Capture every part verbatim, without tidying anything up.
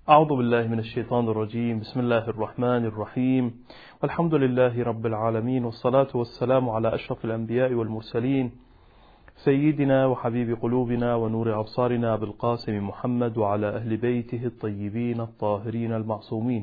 أعوذ بالله من الشيطان الرجيم. بسم الله الرحمن الرحيم، والحمد لله رب العالمين، والصلاة والسلام على أشرف الأنبياء والمرسلين، سيدنا وحبيب قلوبنا ونور أبصارنا بالقاسم محمد وعلى أهل بيته الطيبين الطاهرين المعصومين.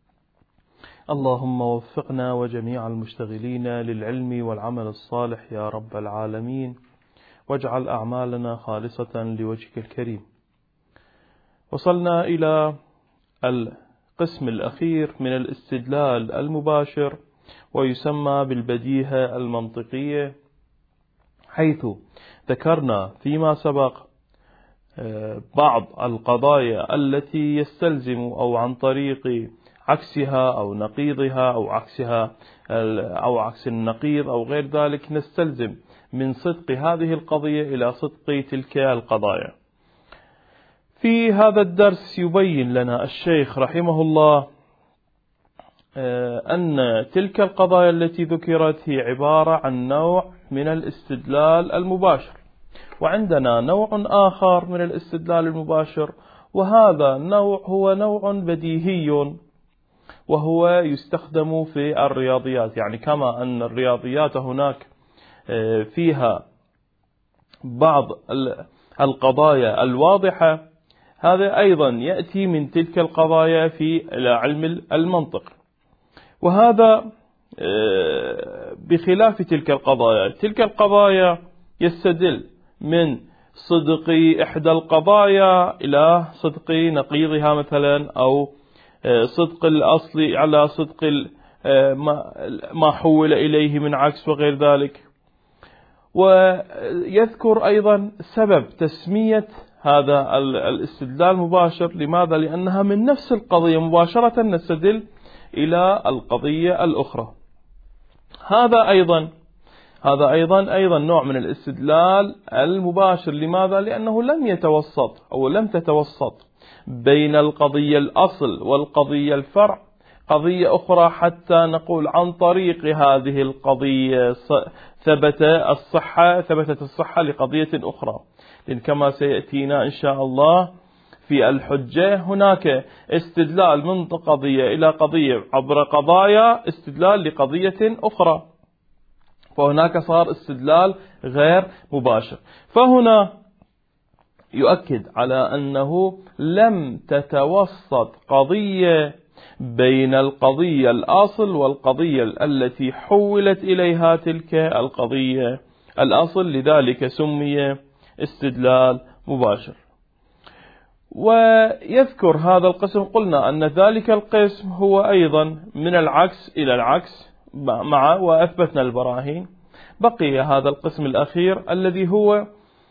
اللهم وفقنا وجميع المشتغلين للعلم والعمل الصالح يا رب العالمين، واجعل أعمالنا خالصة لوجهك الكريم. وصلنا إلى القسم الأخير من الاستدلال المباشر، ويسمى بالبديهة المنطقية، حيث ذكرنا فيما سبق بعض القضايا التي يستلزم أو عن طريق عكسها أو نقيضها أو عكسها أو عكس النقيض أو غير ذلك نستلزم من صدق هذه القضية إلى صدق تلك القضايا. في هذا الدرس يبين لنا الشيخ رحمه الله أن تلك القضايا التي ذكرت هي عبارة عن نوع من الاستدلال المباشر، وعندنا نوع آخر من الاستدلال المباشر، وهذا النوع هو نوع بديهي، وهو يستخدم في الرياضيات. يعني كما أن الرياضيات هناك فيها بعض القضايا الواضحة، هذا أيضا يأتي من تلك القضايا في علم المنطق، وهذا بخلاف تلك القضايا. تلك القضايا يستدل من صدق إحدى القضايا إلى صدق نقيضها مثلا، أو صدق الأصل على صدق ما حول إليه من عكس وغير ذلك. ويذكر أيضا سبب تسمية هذا الاستدلال المباشر. لماذا؟ لأنها من نفس القضية مباشرة نستدل إلى القضية الأخرى. هذا أيضا هذا أيضا أيضا نوع من الاستدلال المباشر. لماذا؟ لأنه لم يتوسط أو لم تتوسط بين القضية الأصل والقضية الفرع قضية أخرى حتى نقول عن طريق هذه القضية ثبت الصحة ثبتت الصحة لقضية أخرى. لأن كما سيأتينا إن شاء الله في الحجة، هناك استدلال من قضية إلى قضية عبر قضايا استدلال لقضية أخرى، فهناك صار استدلال غير مباشر. فهنا يؤكد على أنه لم تتوسط قضية بين القضية الأصل والقضية التي حولت إليها تلك القضية الأصل، لذلك سمي استدلال مباشر. ويذكر هذا القسم، قلنا أن ذلك القسم هو أيضا من العكس إلى العكس مع وأثبتنا البراهين. بقي هذا القسم الأخير الذي هو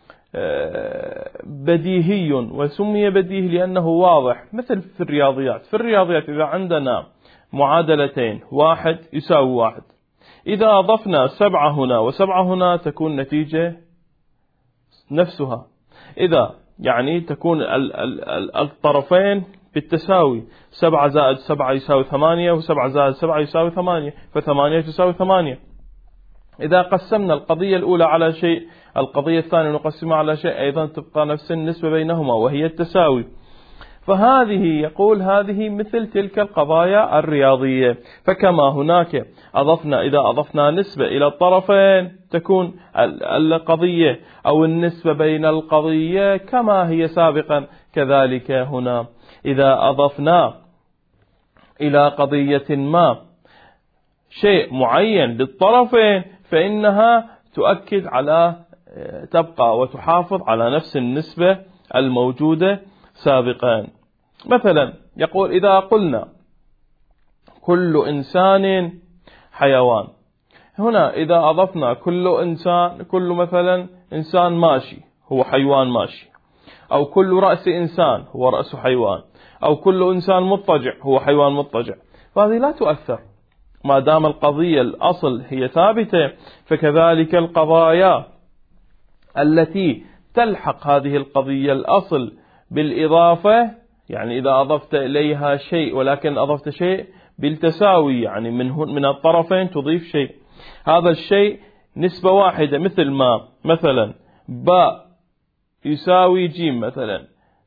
بديهي، وسمي بديهي لأنه واضح، مثل في الرياضيات. في الرياضيات إذا عندنا معادلتين واحد يساوي واحد، إذا أضفنا سبعة هنا وسبعة هنا تكون نتيجة نفسها. إذا يعني تكون الطرفين بالتساوي، سبعة زائد سبعة يساوي ثمانية، وسبعة زائد سبعة يساوي ثمانية، فثمانية تساوي ثمانية. إذا قسمنا القضية الأولى على شيء، القضية الثانية نقسمها على شيء، أيضا تبقى نفس النسبة بينهما وهي التساوي. فهذه يقول هذه مثل تلك القضايا الرياضية. فكما هناك أضفنا إذا أضفنا نسبة إلى الطرفين تكون القضية أو النسبة بين القضية كما هي سابقا، كذلك هنا إذا أضفنا إلى قضية ما شيء معين للطرفين فإنها تؤكد على تبقى وتحافظ على نفس النسبة الموجودة سابقا. مثلا يقول إذا قلنا كل إنسان حيوان، هنا إذا أضفنا كل إنسان، كل مثلا إنسان ماشي هو حيوان ماشي، أو كل رأس إنسان هو رأس حيوان، أو كل إنسان مضطجع هو حيوان مضطجع، فهذه لا تؤثر ما دام القضية الأصل هي ثابتة. فكذلك القضايا التي تلحق هذه القضية الأصل بالإضافة، يعني إذا أضفت إليها شيء ولكن أضفت شيء بالتساوي، يعني من من الطرفين تضيف شيء، هذا الشيء نسبة واحدة، مثل ما مثلا باء يساوي جيم مثلا،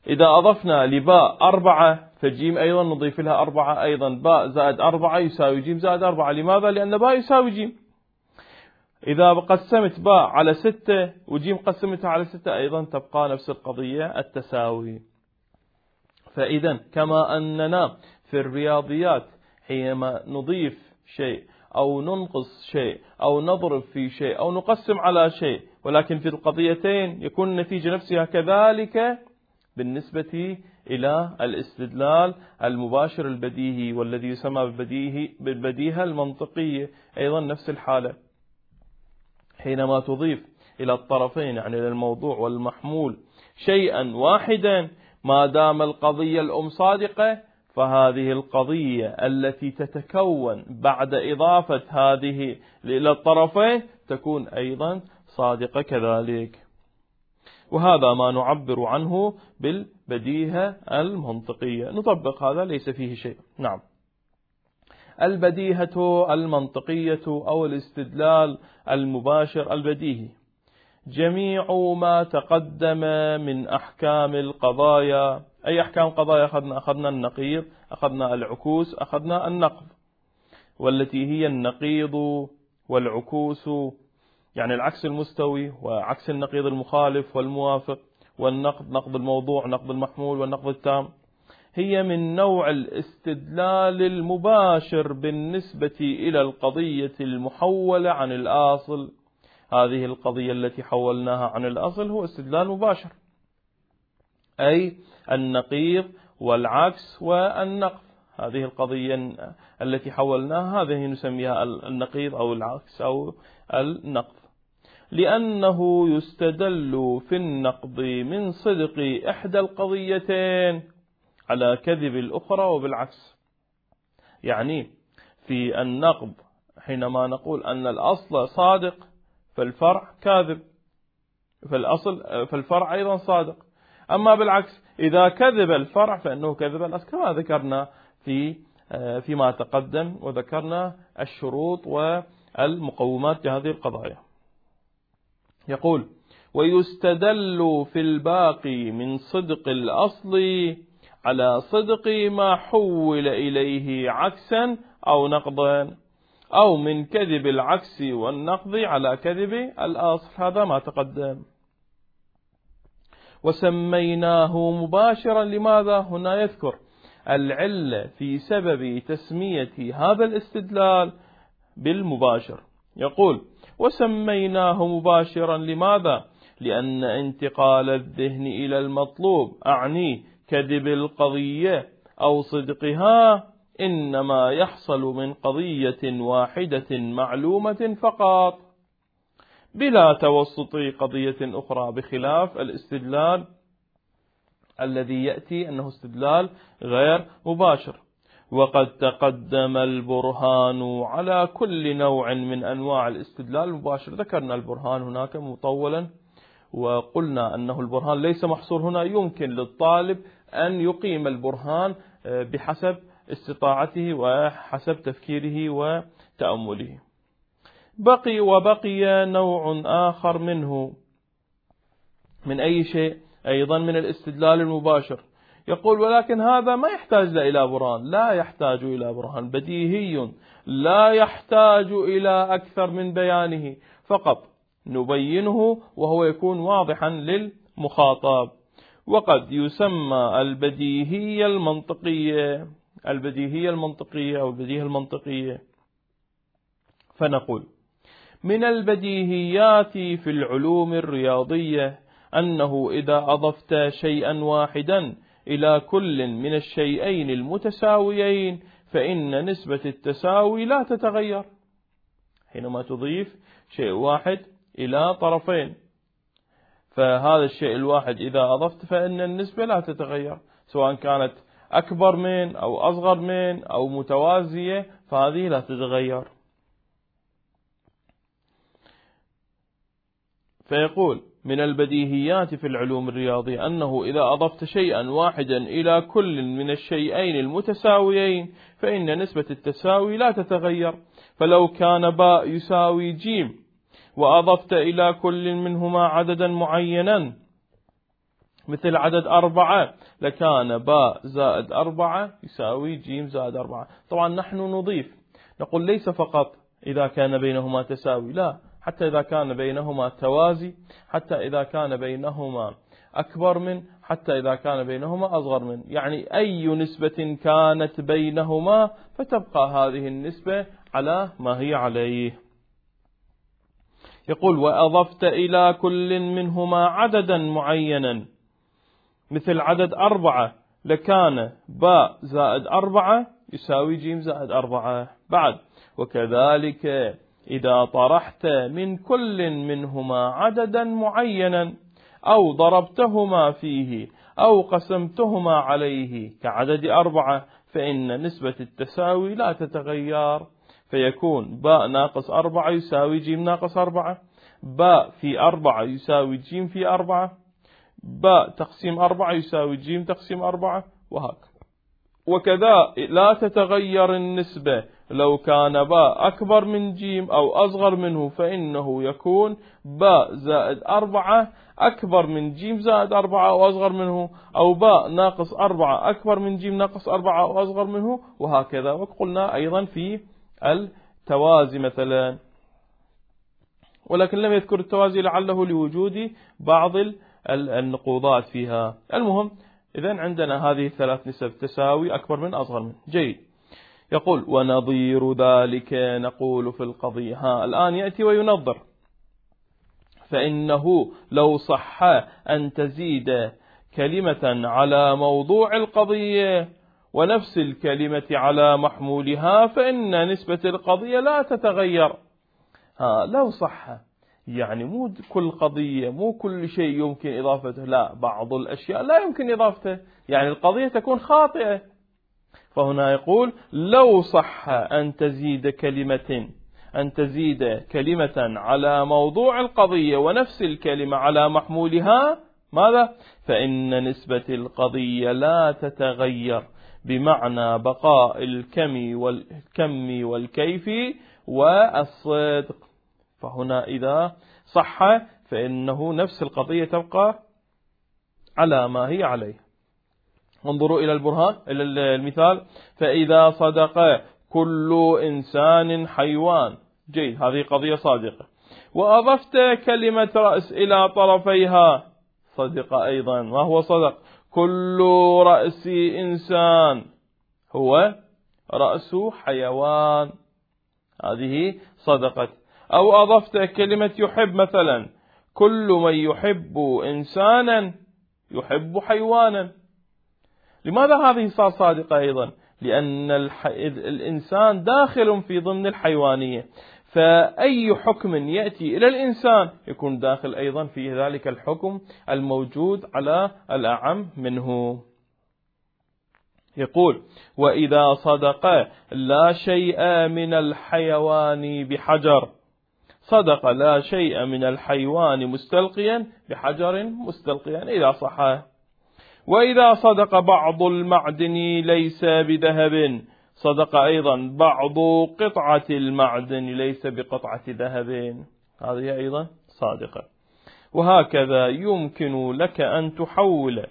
إذا أضفنا لباء أربعة فجيم أيضا نضيف لها أربعة، أيضا باء زائد أربعة يساوي جيم زائد أربعة. لماذا؟ لأن باء يساوي جيم. إذا قسمت باء على ستة وجيم قسمتها على ستة أيضا تبقى نفس القضية التساوي. فإذا كما أننا في الرياضيات حينما نضيف شيء أو ننقص شيء أو نضرب في شيء أو نقسم على شيء، ولكن في القضيتين يكون النتيجة نفسها، كذلك بالنسبة إلى الاستدلال المباشر البديهي والذي يسمى بالبديهة المنطقية أيضا نفس الحالة. حينما تضيف إلى الطرفين يعني إلى الموضوع والمحمول شيئا واحدا ما دام القضية الأم صادقة، فهذه القضية التي تتكون بعد إضافة هذه إلى الطرفين تكون أيضا صادقة كذلك. وهذا ما نعبر عنه بالبديهة المنطقية. نطبق هذا ليس فيه شيء. نعم، البديهة المنطقية أو الاستدلال المباشر البديهي جميع ما تقدم من أحكام القضايا. أي أحكام قضايا أخذنا؟ أخذنا النقيض، أخذنا العكوس، أخذنا النقض، والتي هي النقيض والعكوس يعني العكس المستوي وعكس النقيض المخالف والموافق، والنقض نقض الموضوع نقض المحمول والنقض التام، هي من نوع الاستدلال المباشر بالنسبة إلى القضية المحولة عن الأصل. هذه القضية التي حولناها عن الأصل هو استدلال مباشر، أي النقيض والعكس والنقض. هذه القضية التي حولناها هذه نسميها النقيض أو العكس أو النقض، لأنه يستدل في النقض من صدق إحدى القضيتين على كذب الأخرى وبالعكس. يعني في النقض حينما نقول أن الأصل صادق فالفرع كاذب، فالأصل فالفرع أيضا صادق. أما بالعكس إذا كذب الفرع فإنه كذب الأصل، كما ذكرنا في فيما تقدم وذكرنا الشروط والمقومات لهذه القضايا. يقول: ويستدل في الباقي من صدق الأصل على صدق ما حول إليه عكسا أو نقضا، أو من كذب العكس والنقض على كذب الأصل. هذا ما تقدم. وسميناه مباشرا. لماذا؟ هنا يذكر العلة في سبب تسمية هذا الاستدلال بالمباشر. يقول: وسميناه مباشرا. لماذا؟ لأن انتقال الذهن إلى المطلوب أعني كذب القضية أو صدقها إنما يحصل من قضية واحدة معلومة فقط بلا توسط قضية أخرى، بخلاف الاستدلال الذي يأتي أنه استدلال غير مباشر. وقد تقدم البرهان على كل نوع من أنواع الاستدلال المباشر. ذكرنا البرهان هناك مطولا، وقلنا أنه البرهان ليس محصور هنا، يمكن للطالب أن يقيم البرهان بحسب استطاعته وحسب تفكيره وتأمله. بقي وبقي نوع آخر منه، من أي شيء؟ أيضا من الاستدلال المباشر. يقول: ولكن هذا ما يحتاج إلى برهان. لا يحتاج إلى برهان، بديهي لا يحتاج إلى أكثر من بيانه، فقط نبينه وهو يكون واضحا للمخاطب. وقد يسمى البديهية المنطقية البديهية المنطقية أو البديهة المنطقية. فنقول: من البديهيات في العلوم الرياضية أنه إذا أضفت شيئا واحدا إلى كل من الشيئين المتساويين فإن نسبة التساوي لا تتغير. حينما تضيف شيء واحد إلى طرفين، فهذا الشيء الواحد إذا أضفت فإن النسبة لا تتغير، سواء كانت أكبر من أو أصغر من أو متوازية، فهذه لا تتغير. فيقول: من البديهيات في العلوم الرياضية أنه إذا أضفت شيئا واحدا إلى كل من الشيئين المتساويين فإن نسبة التساوي لا تتغير. فلو كان باء يساوي جيم وأضفت إلى كل منهما عددا معينا مثل عدد أربعة لكان باء زائد أربعة يساوي جيم زائد أربعة. طبعا نحن نضيف نقول ليس فقط إذا كان بينهما تساوي، لا، حتى إذا كان بينهما توازي، حتى إذا كان بينهما أكبر من، حتى إذا كان بينهما أصغر من، يعني أي نسبة كانت بينهما فتبقى هذه النسبة على ما هي عليه. يقول وأضفت إلى كل منهما عددا معينا مثل عدد أربعة لكان باء زائد أربعة يساوي جيم زائد أربعة. بعد وكذلك إذا طرحت من كل منهما عددا معينا أو ضربتهما فيه أو قسمتهما عليه كعدد أربعة فإن نسبة التساوي لا تتغير، فيكون باء ناقص أربعة يساوي جيم ناقص أربعة، باء في أربعة يساوي جيم في أربعة، باء تقسيم أربعة يساوي جيم تقسيم أربعة، وهكذا. وكذا لا تتغير النسبة لو كان باء أكبر من جيم أو أصغر منه، فإنه يكون باء زائد أربعة أكبر من جيم زائد أربعة أو أصغر منه، أو باء ناقص أربعة أكبر من جيم ناقص أربعة أو أصغر منه، وهكذا. وقلنا أيضا في التوازي مثلا، ولكن لم يذكر التوازي لعله لوجود بعض النقوضات فيها. المهم إذن عندنا هذه الثلاث نسب تساوي أكبر من أصغر من. جيد. يقول ونظير ذلك نقول في القضية. ها الآن يأتي وينظر. فإنه لو صح أن تزيد كلمة على موضوع القضية ونفس الكلمة على محمولها فإن نسبة القضية لا تتغير. ها لو صح يعني مو كل قضية، مو كل شيء يمكن إضافته، لا، بعض الأشياء لا يمكن إضافته، يعني القضية تكون خاطئة. فهنا يقول لو صح أن تزيد كلمة أن تزيد كلمة على موضوع القضية ونفس الكلمة على محمولها، ماذا؟ فإن نسبة القضية لا تتغير، بمعنى بقاء الكم والكم والكيف والصدق. فهنا إذا صح فإنه نفس القضية تبقى على ما هي عليه. انظروا إلى البرهان، إلى المثال. فإذا صدق كل إنسان حيوان. جيد، هذه قضية صادقة. وأضفت كلمة رأس إلى طرفيها، صدق أيضا. ما هو صدق؟ كل رأس إنسان هو رأس حيوان، هذه صدقت. أو أضفت كلمة يحب مثلا، كل من يحب إنسانا يحب حيوانا. لماذا هذه صار صادقة أيضا؟ لأن الح... الإنسان داخل في ضمن الحيوانية، فأي حكم يأتي إلى الإنسان يكون داخل أيضا في ذلك الحكم الموجود على الأعم منه. يقول وإذا صدق لا شيء من الحيوان بحجر، صدق لا شيء من الحيوان مستلقيا بحجر مستلقيا إذا صح. وإذا صدق بعض المعدن ليس بذهب، صدق أيضا بعض قطعة المعدن ليس بقطعة ذهب، هذه أيضا صادقة. وهكذا يمكن لك أن تحول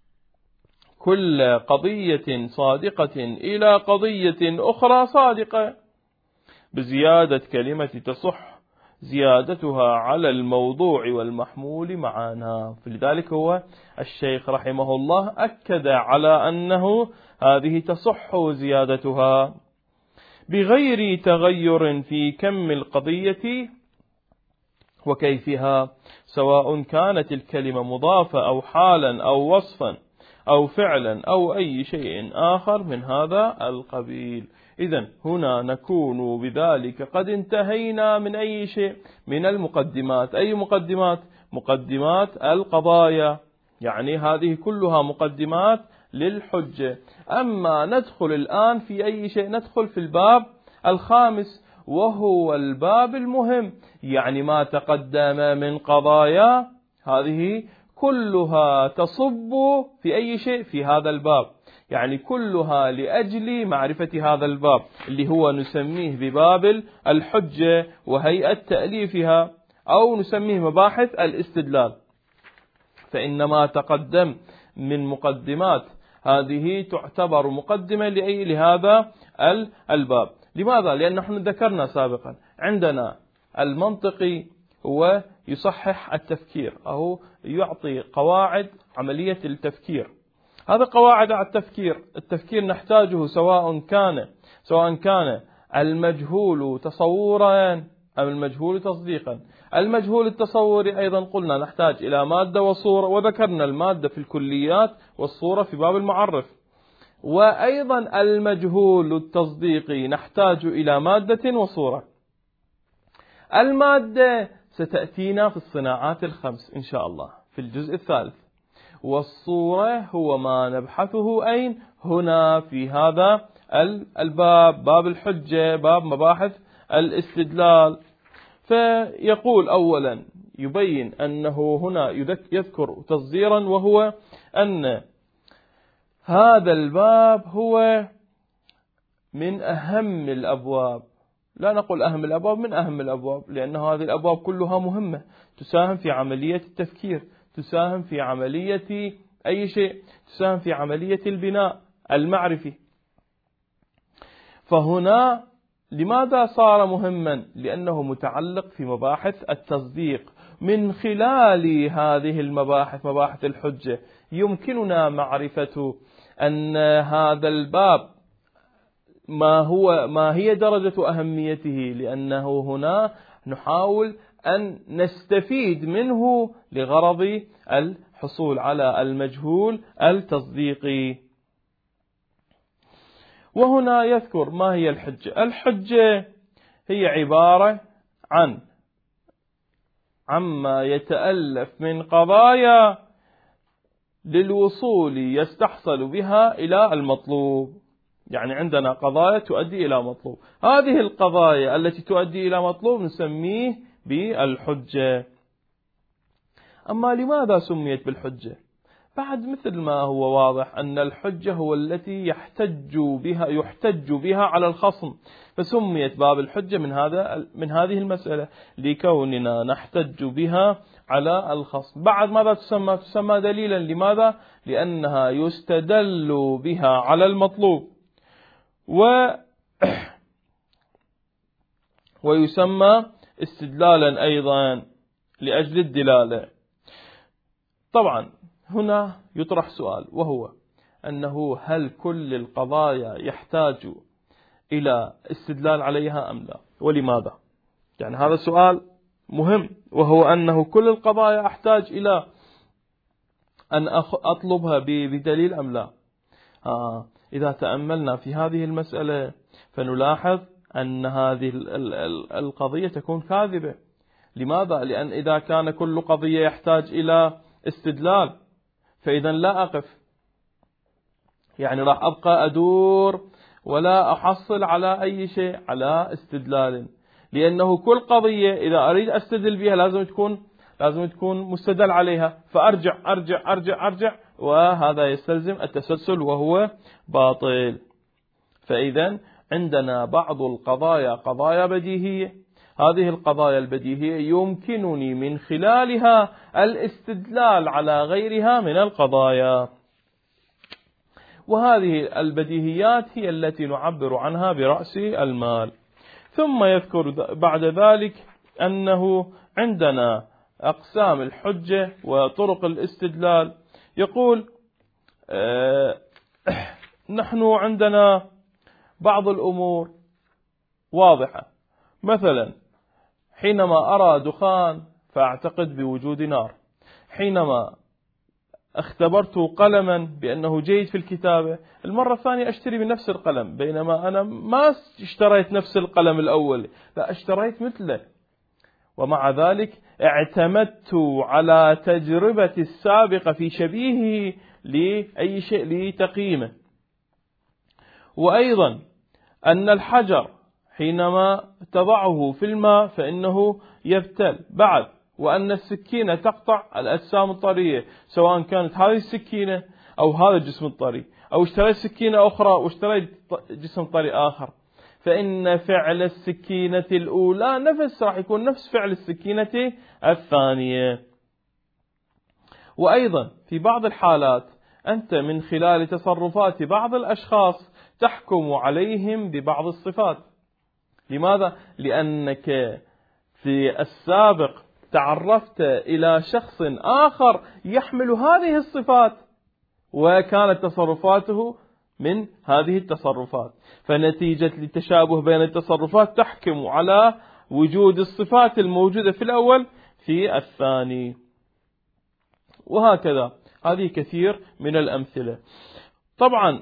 كل قضية صادقة إلى قضية أخرى صادقة بزيادة كلمة تصح زيادتها على الموضوع والمحمول معنا. فلذلك هو الشيخ رحمه الله أكد على أنه هذه تصح زيادتها بغير تغير في كم القضية وكيفها، سواء كانت الكلمة مضافة أو حالا أو وصفا أو فعلا أو أي شيء آخر من هذا القبيل. إذن هنا نكون بذلك قد انتهينا من أي شيء من المقدمات. أي مقدمات؟ مقدمات القضايا، يعني هذه كلها مقدمات للحجة. أما ندخل الآن في أي شيء؟ ندخل في الباب الخامس وهو الباب المهم، يعني ما تقدم من قضايا هذه كلها تصب في أي شيء في هذا الباب، يعني كلها لأجل معرفة هذا الباب اللي هو نسميه بباب الحجة وهيئة تأليفها، أو نسميه مباحث الاستدلال. فإن ما تقدم من مقدمات هذه تعتبر مقدمة لأي لهذا الباب. لماذا؟ لأن نحن ذكرنا سابقا عندنا المنطقي هو يصحح التفكير أو يعطي قواعد عملية التفكير. هذا قواعد على التفكير، التفكير نحتاجه سواء كان سواء كان المجهول تصورا أم المجهول تصديقا. المجهول التصوري أيضا قلنا نحتاج إلى مادة وصورة، وذكرنا المادة في الكليات والصورة في باب المعرف. وأيضا المجهول التصديقي نحتاج إلى مادة وصورة. المادة ستأتينا في الصناعات الخمس إن شاء الله في الجزء الثالث، والصورة هو ما نبحثه أين؟ هنا في هذا الباب، باب الحجة، باب مباحث الاستدلال. فيقول أولا يبين أنه هنا يذكر تصديرا، وهو أن هذا الباب هو من أهم الأبواب. لا نقول أهم الأبواب، من أهم الأبواب، لأن هذه الأبواب كلها مهمة، تساهم في عملية التفكير، تساهم في عملية أي شيء، تساهم في عملية البناء المعرفي. فهنا لماذا صار مهما؟ لأنه متعلق في مباحث التصديق. من خلال هذه المباحث، مباحث الحجة، يمكننا معرفة أن هذا الباب ما هو ما هي درجة أهميته، لأنه هنا نحاول أن نستفيد منه لغرض الحصول على المجهول التصديقي. وهنا يذكر ما هي الحجة. الحجة هي عبارة عن عما يتألف من قضايا للوصول يستحصل بها إلى المطلوب. يعني عندنا قضايا تؤدي إلى مطلوب، هذه القضايا التي تؤدي إلى مطلوب نسميه بالحجة. أما لماذا سميت بالحجة؟ بعد مثل ما هو واضح أن الحجة هو التي يحتج بها يحتج بها على الخصم، فسميت باب الحجة من هذا من هذه المسألة، لكوننا نحتج بها على الخصم. بعد ماذا تسمى؟ تسمى دليلا. لماذا؟ لأنها يستدل بها على المطلوب، و ويسمى استدلالا أيضا لأجل الدلالة. طبعا هنا يطرح سؤال، وهو أنه هل كل القضايا يحتاج إلى استدلال عليها أم لا؟ ولماذا؟ يعني هذا سؤال مهم، وهو أنه كل القضايا أحتاج إلى أن أطلبها بدليل أم لا؟ آه إذا تأملنا في هذه المسألة فنلاحظ أن هذه القضية تكون كاذبة. لماذا؟ لأن إذا كان كل قضية يحتاج إلى استدلال فإذا لا أقف، يعني راح أبقى أدور ولا أحصل على أي شيء على استدلال، لأنه كل قضية إذا أريد أستدل بها لازم تكون لازم تكون مستدل عليها، فأرجع أرجع أرجع أرجع وهذا يستلزم التسلسل وهو باطل. فإذا عندنا بعض القضايا قضايا بديهية، هذه القضايا البديهية يمكنني من خلالها الاستدلال على غيرها من القضايا، وهذه البديهيات هي التي نعبر عنها برأس المال. ثم يذكر بعد ذلك أنه عندنا أقسام الحجة وطرق الاستدلال. يقول آه نحن عندنا بعض الأمور واضحة، مثلا حينما أرى دخان فأعتقد بوجود نار، حينما اختبرت قلما بأنه جيد في الكتابة المرة الثانية أشتري بنفس القلم، بينما أنا ما اشتريت نفس القلم الأول، لا اشتريت مثله، ومع ذلك اعتمدت على تجربتي السابقة في شبيهه لأي شيء لتقييمه. وأيضا أن الحجر حينما تضعه في الماء فإنه يبتل بعد، وأن السكينة تقطع الأجسام الطرية، سواء كانت هذه السكينة أو هذا الجسم الطري، أو اشتريت سكينة أخرى واشتريت جسم طري آخر، فإن فعل السكينة الأولى نفس راح يكون نفس فعل السكينة الثانية. وأيضا في بعض الحالات أنت من خلال تصرفات بعض الأشخاص تحكم عليهم ببعض الصفات. لماذا؟ لأنك في السابق تعرفت إلى شخص آخر يحمل هذه الصفات وكانت تصرفاته من هذه التصرفات، فنتيجة للتشابه بين التصرفات تحكم على وجود الصفات الموجودة في الأول في الثاني، وهكذا. هذه كثير من الأمثلة. طبعا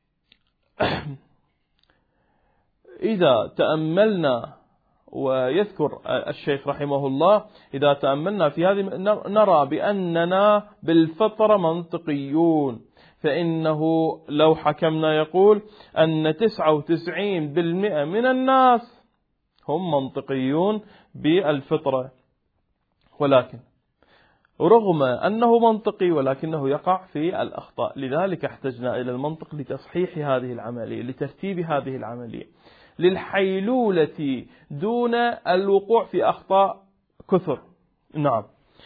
إذا تأملنا، ويذكر الشيخ رحمه الله، إذا تأملنا في هذه نرى بأننا بالفطرة منطقيون، فإنه لو حكمنا يقول أن تسعة وتسعين بالمئة من الناس هم منطقيون بالفطرة، ولكن رغم أنه منطقي ولكنه يقع في الأخطاء. لذلك احتجنا إلى المنطق لتصحيح هذه العملية، لترتيب هذه العملية، للحيلولة دون الوقوع في أخطاء كثر. نعم.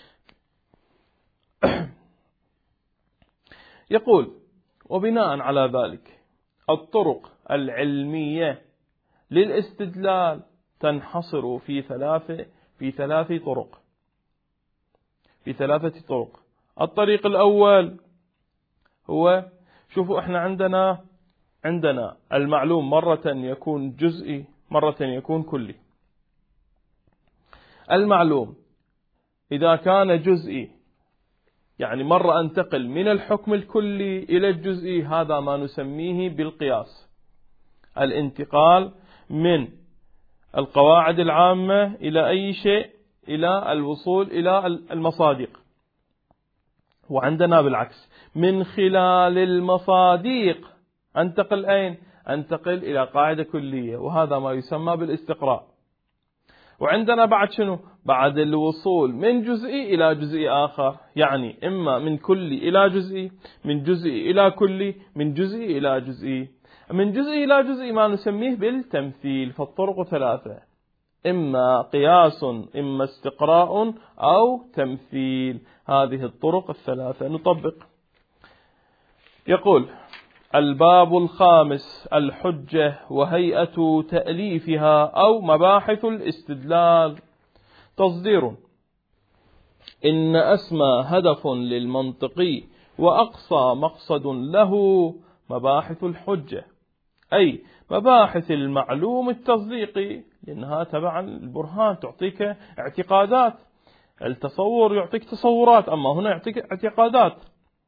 يقول: وبناء على ذلك الطرق العلمية للاستدلال تنحصر في ثلاثة في ثلاث طرق في ثلاثة طرق. الطريق الأول هو، شوفوا احنا عندنا عندنا المعلوم مرة يكون جزئي، مرة يكون كلي. المعلوم إذا كان جزئي، يعني مرة أنتقل من الحكم الكلي إلى الجزئي، هذا ما نسميه بالقياس، الانتقال من القواعد العامة إلى أي شيء، إلى الوصول إلى المصادق. وعندنا بالعكس، من خلال المصادق أنتقل أين؟ أنتقل إلى قاعدة كلية، وهذا ما يسمى بالاستقراء. وعندنا بعد شنو؟ بعد الوصول من جزئي إلى جزئي آخر، يعني إما من كلي إلى جزئي، من جزئي إلى كلي، من جزئي إلى جزئي. من جزئي إلى جزئي ما نسميه بالتمثيل. فالطرق ثلاثة: إما قياس، إما استقراء، أو تمثيل. هذه الطرق الثلاثة نطبق. يقول: الباب الخامس: الحجة وهيئة تأليفها أو مباحث الاستدلال. تصدير: إن أسمى هدف للمنطقي وأقصى مقصد له مباحث الحجة، أي مباحث المعلوم التصديقي، لأنها تبعا البرهان تعطيك اعتقادات، التصور يعطيك تصورات، أما هنا يعطيك اعتقادات.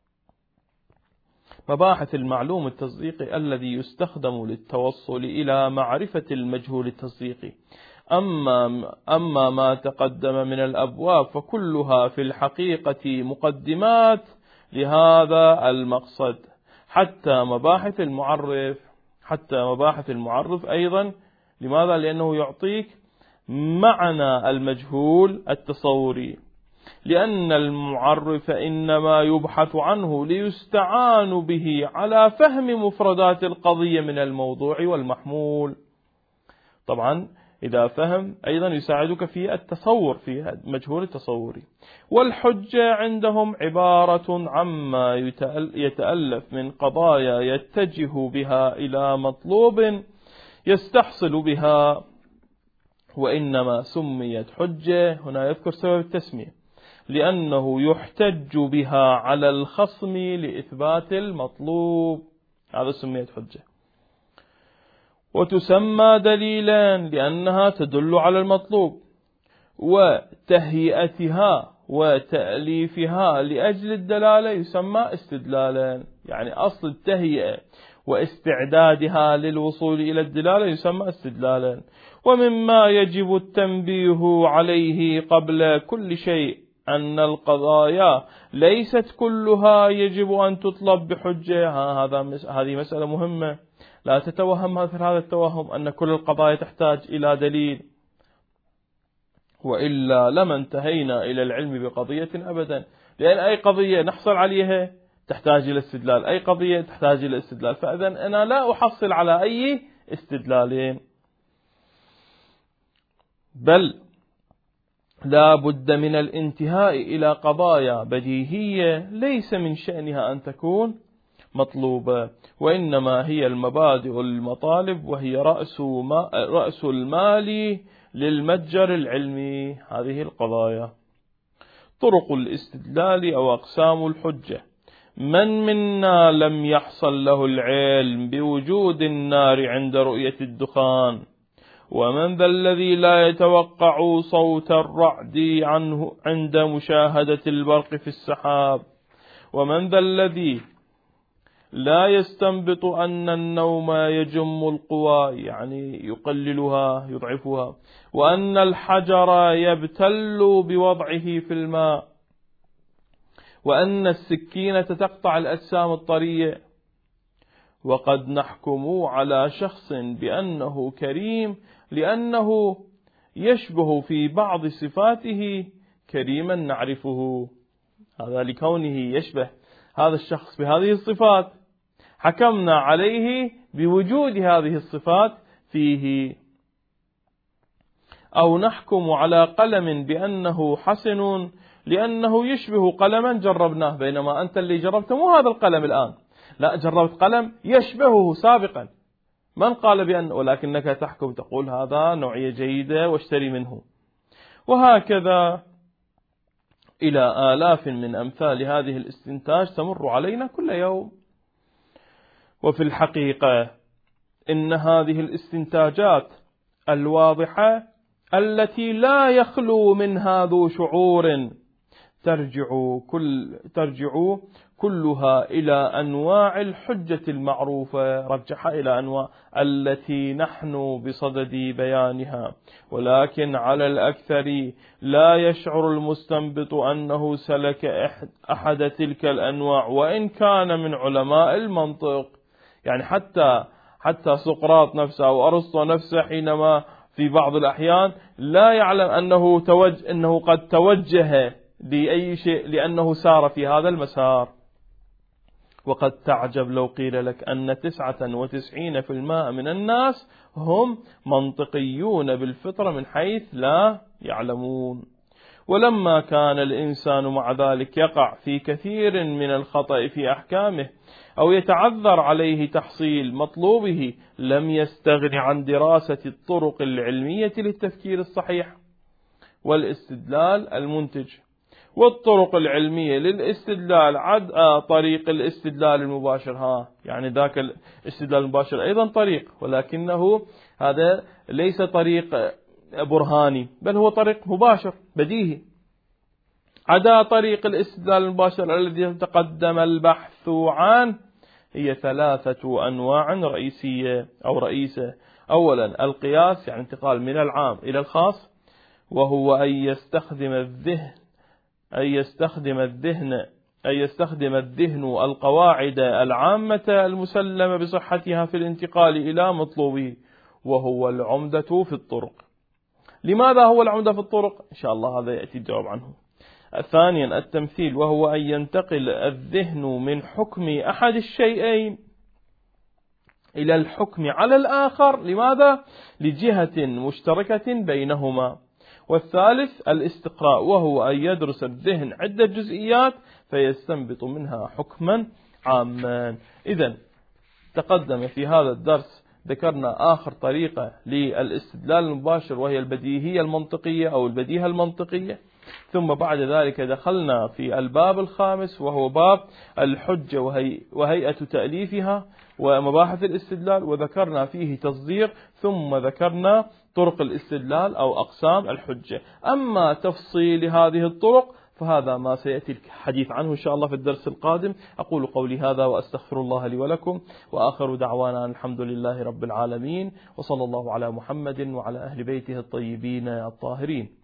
مباحث المعلوم التصديقي الذي يستخدم للتوصل إلى معرفة المجهول التصديقي. أما, أما ما تقدم من الأبواب فكلها في الحقيقة مقدمات لهذا المقصد، حتى مباحث المعرف حتى مباحث المعرف أيضا. لماذا؟ لأنه يعطيك معنى المجهول التصوري، لأن المعرف إنما يبحث عنه ليستعان به على فهم مفردات القضية من الموضوع والمحمول. طبعا إذا فهم أيضا يساعدك في التصور، في المجهول التصوري. والحجة عندهم عبارة عما يتألف من قضايا يتجه بها إلى مطلوب يستحصل بها، وإنما سميت حجة، هنا يذكر سبب التسمية، لأنه يحتج بها على الخصم لإثبات المطلوب، هذا سميت حجة. وتسمى دليلا لأنها تدل على المطلوب، وتهيئتها وتأليفها لأجل الدلالة يسمى استدلالا، يعني أصل التهيئة واستعدادها للوصول إلى الدلالة يسمى استدلالا. ومما يجب التنبيه عليه قبل كل شيء أن القضايا ليست كلها يجب أن تطلب بحجة. هذا هذه مسألة مهمة، لا تتوهم مثل هذا التوهم أن كل القضايا تحتاج إلى دليل، وإلا لما انتهينا إلى العلم بقضية أبدا، لأن أي قضية نحصل عليها تحتاج إلى استدلال، أي قضية تحتاج إلى استدلال، فإذا أنا لا أحصل على أي استدلالين، بل لا بد من الانتهاء إلى قضايا بديهية ليس من شأنها أن تكون مطلوبة، وإنما هي المبادئ المطالب، وهي رأس, ما رأس المال للمتجر العلمي. هذه القضايا. طرق الاستدلال أو أقسام الحجة. من منا لم يحصل له العلم بوجود النار عند رؤية الدخان؟ ومن ذا الذي لا يتوقع صوت الرعد عنه عند مشاهدة البرق في السحاب؟ ومن ذا الذي لا يستنبط أن النوم يجم القوى، يعني يقللها يضعفها، وأن الحجر يبتل بوضعه في الماء، وأن السكينة تقطع الأجسام الطرية. وقد نحكم على شخص بأنه كريم لأنه يشبه في بعض صفاته كريما نعرفه. هذا لكونه يشبه هذا الشخص بهذه الصفات، حكمنا عليه بوجود هذه الصفات فيه. أو نحكم على قلم بأنه حسن لأنه يشبه قلما جربناه، بينما أنت اللي جربته مو هذا القلم الآن، لا، جربت قلم يشبهه سابقا، من قال بأن، ولكنك تحكم تقول هذا نوعية جيدة واشتري منه. وهكذا إلى آلاف من أمثال هذه الاستنتاج تمر علينا كل يوم. وفي الحقيقة إن هذه الاستنتاجات الواضحة التي لا يخلو منها ذو شعور ترجع كل ترجع كلها إلى أنواع الحجة المعروفة، رجح إلى أنواع التي نحن بصدد بيانها، ولكن على الأكثر لا يشعر المستنبط أنه سلك أحد تلك الأنواع وإن كان من علماء المنطق. يعني حتى حتى سقراط نفسه أو أرسطو نفسه حينما في بعض الأحيان لا يعلم أنه توجه أنه قد توجه لأي شيء لأنه سار في هذا المسار. وقد تعجب لو قيل لك أن تسعة وتسعين في المائة من الناس هم منطقيون بالفطرة من حيث لا يعلمون. ولما كان الإنسان مع ذلك يقع في كثير من الخطأ في أحكامه أو يتعذر عليه تحصيل مطلوبه، لم يستغن عن دراسة الطرق العلمية للتفكير الصحيح والاستدلال المنتج. والطرق العلمية للاستدلال عد طريق الاستدلال المباشر، ها يعني ذاك الاستدلال المباشر أيضا طريق، ولكنه هذا ليس طريق برهاني بل هو طريق مباشر بديهي. عدا طريق الاستدلال المباشر الذي تقدم البحث عنه هي ثلاثة أنواع رئيسية أو رئيسة. أولا القياس، يعني انتقال من العام إلى الخاص، وهو أن يستخدم الذهن أن يستخدم الذهن أن يستخدم الذهن القواعد العامة المسلمة بصحتها في الانتقال إلى مطلوبه، وهو العمدة في الطرق. لماذا هو العمدة في الطرق؟ إن شاء الله هذا يأتي الجواب عنه. ثانيا التمثيل، وهو أن ينتقل الذهن من حكم أحد الشيئين إلى الحكم على الآخر. لماذا؟ لجهة مشتركة بينهما. والثالث الاستقراء، وهو أن يدرس الذهن عدة جزئيات فيستنبط منها حكما عاما. إذن تقدم في هذا الدرس ذكرنا آخر طريقة للاستدلال المباشر وهي البديهية المنطقية أو البديهة المنطقية، ثم بعد ذلك دخلنا في الباب الخامس وهو باب الحجة وهي وهيئة تأليفها ومباحث الاستدلال، وذكرنا فيه تصدير، ثم ذكرنا طرق الاستدلال أو أقسام الحجة. أما تفصيل هذه الطرق فهذا ما سيأتي الحديث عنه إن شاء الله في الدرس القادم. أقول قولي هذا وأستغفر الله لي ولكم، وآخر دعوانا الحمد لله رب العالمين، وصلى الله على محمد وعلى أهل بيته الطيبين الطاهرين.